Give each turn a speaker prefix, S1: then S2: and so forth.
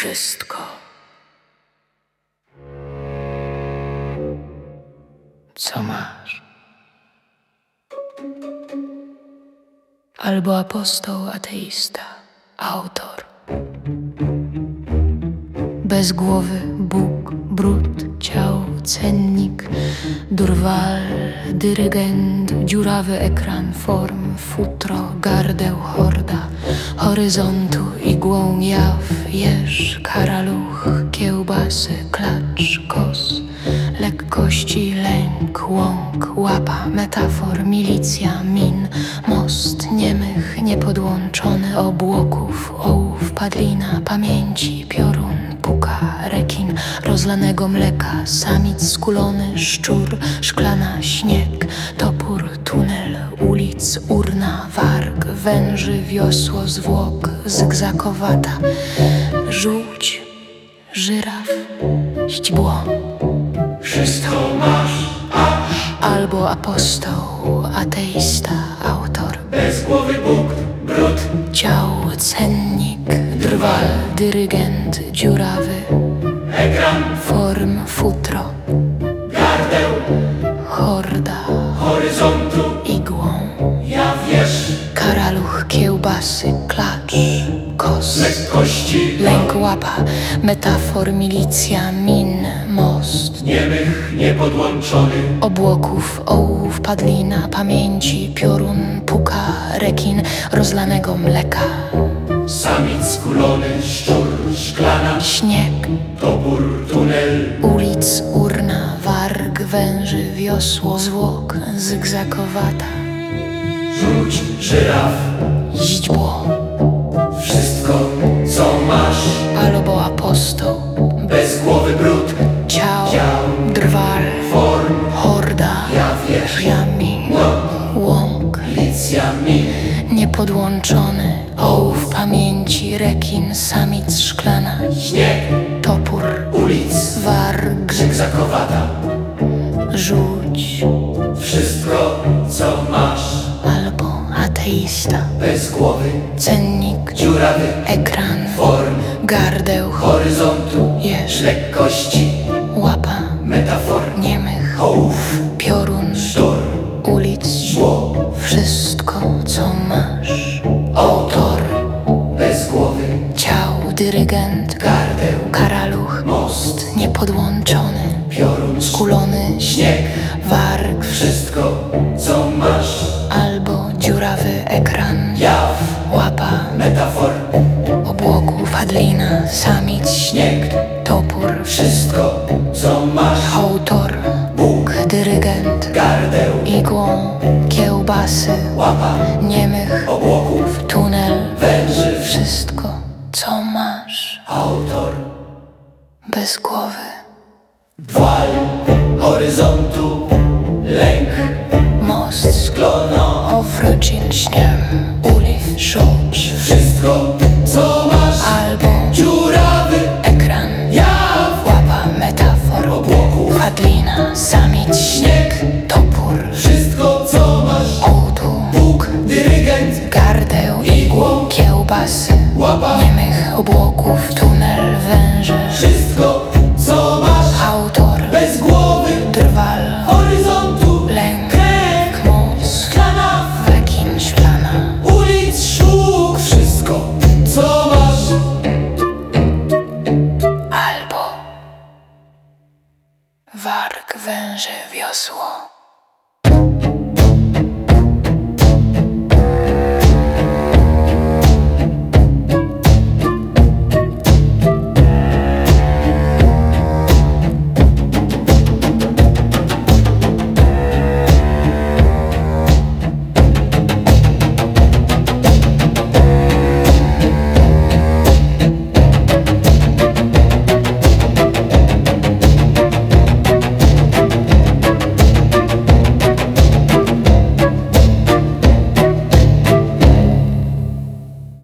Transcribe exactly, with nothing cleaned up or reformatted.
S1: wszystko. Co masz? Albo apostoł ateista, autor. Bez głowy Bóg, brud, ciał, cennik, durwal, dyrygent, dziurawy ekran, form, futro, gardeł, horda, horyzontu, igłą jaw, jeż, karaluch, kiełbasy, klacz, kos, lekkości, lęk, łąk, łapa, metafor, milicja, min, most, niemych, niepodłączony, obłoków, ołów, padlina, pamięci, piorun, puka, rekin, rozlanego mleka, samic skulony, szczur, szklana, śnieg, topór, tunel, ulic, urna, warg, węży, wiosło, zwłok, zygzakowata, żółć, żyraf, źdźbło.
S2: Wszystko masz,
S1: Albo apostoł, ateista, autor.
S2: bez głowy Bóg, brud,
S1: Ciał, cennik, drwal, dyrygent, dziurawy,
S2: ekran,
S1: form, futro,
S2: gardeł,
S1: horda,
S2: horyzontu,
S1: igłą,
S2: ja wiesz,
S1: karaluch, kiełbasy, klacz, kos,
S2: lekkości,
S1: lęk, łapa, metafor, milicja, min, most,
S2: niemych, niepodłączony,
S1: obłoków, ołów, padlina, pamięci, piorun, puka, rekin, rozlanego mleka,
S2: samic skulony, szczur, szklana,
S1: śnieg,
S2: topór, tunel,
S1: ulic, urna, warg, węży, wiosło, zwłok, zygzakowata,
S2: żółć, żyraf,
S1: źdźbło.
S2: wszystko, co masz,
S1: Albo apostoł,
S2: bez głowy brud,
S1: ciał,
S2: ciał,
S1: drwal,
S2: form,
S1: horda,
S2: ja wiesz,
S1: jami,
S2: no,
S1: łąk,
S2: milicja, min,
S1: niepodłączony, ołów, pamięci, rekin, samic, szklana,
S2: śnieg,
S1: topór,
S2: ulic,
S1: warg,
S2: zygzakowata,
S1: żółć,
S2: wszystko, co masz,
S1: albo ateista,
S2: bez głowy,
S1: cennik,
S2: dziurawy,
S1: ekran,
S2: form,
S1: gardeł,
S2: horyzontu,
S1: jeż,
S2: lekkości,
S1: łapa,
S2: metafor,
S1: niemych,
S2: ołów,
S1: piorun,
S2: sztur,
S1: ulic,
S2: zło,
S1: wszystko, co masz,
S2: autor, bez głowy,
S1: ciał, dyrygent,
S2: gardeł,
S1: karaluch,
S2: most,
S1: niepodłączony,
S2: piorun,
S1: skulony,
S2: śnieg,
S1: warg,
S2: wszystko, co masz,
S1: albo dziurawy ekran,
S2: jaw,
S1: łapa,
S2: metafor,
S1: obłoków, padlina, samic,
S2: śnieg,
S1: topór,
S2: wszystko, co masz,
S1: autor,
S2: Bóg,
S1: dyrygent,
S2: gardeł,
S1: igłą, kiełbasy,
S2: łapa,
S1: niemych,
S2: obłoków,
S1: tunel,
S2: węży,
S1: wszystko, co masz,
S2: autor,
S1: bez głowy.
S2: wal, horyzontu, lęk,
S1: Most,
S2: klono,
S1: owrocin śniem, ulic, żółć,
S2: wszystko, co masz,
S1: albo
S2: dziurawy,
S1: ekran,
S2: jaw,
S1: łapa, metafor,
S2: obłoków,
S1: padlina, samic, śnieg, topór,
S2: wszystko, co masz,
S1: ołdu,
S2: Bóg, dyrygent,
S1: gardeł,
S2: igłą,
S1: kiełbasy,
S2: łapa,
S1: niemych, obłoków, tunel, węże,
S2: wszystko,